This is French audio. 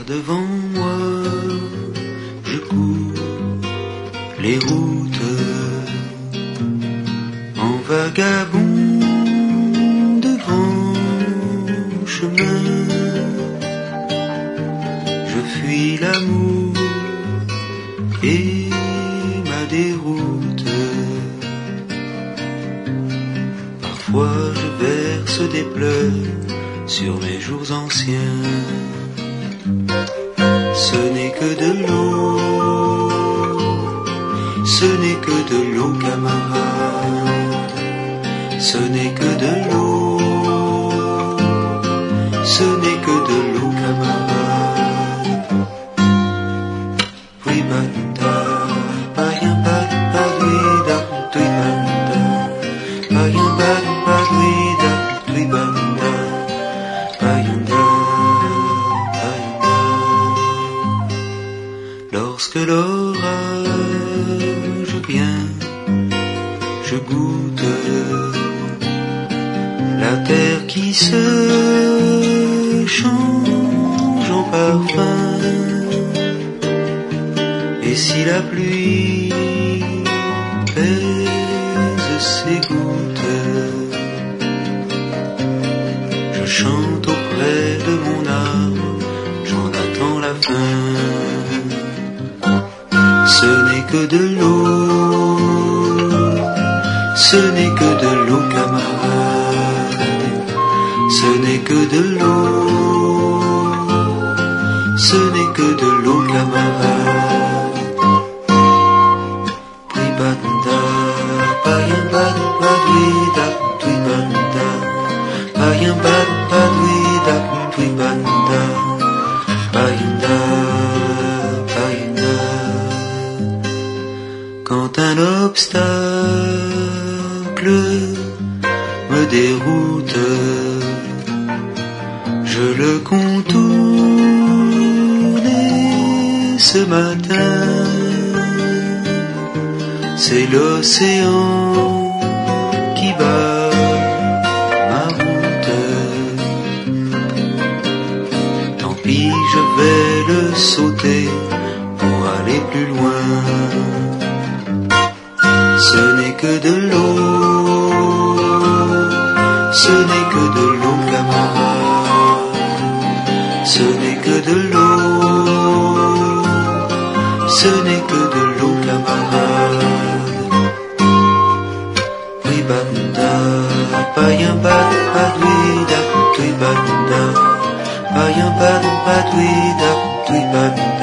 devant moi, je cours les routes en vagabond devant chemin. Je fuis l'amour et ma déroute. Parfois je verse des pleurs sur mes jours anciens. Ce n'est que de l'eau, ce n'est que de l'eau, camarade. Ce n'est que de l'eau, ce n'est que de l'eau, camarade. Oui, bata, païen, bata, paduida, oui, bata, païen, bata, paduida, oui, bata, païen, païen. Lorsque l'orage vient, je goûte la terre qui se change en parfum. Et si la pluie pèse ses gouttes, je chante auprès de mon arbre, j'en attends la fin. Ce n'est que de l'eau, ce n'est que de l'eau, camarade. Ce n'est que de l'eau, ce n'est que de l'eau, camarade. Tui banda, païen bad baduida, tui banda, païen bad baduida, tui banda, païenda, païenda. Quand un obstacle me déroute, je le contourne et ce matin, c'est l'océan qui bat ma route. Tant pis, je vais le sauter pour aller plus loin. Ce n'est que de l'eau, ce n'est que de l'eau, camarade. Ce n'est que de l'eau, ce n'est que de l'eau, camarade. Oui, banda, païen bad baduida, oui, banda, païen bad baduida, oui, banda.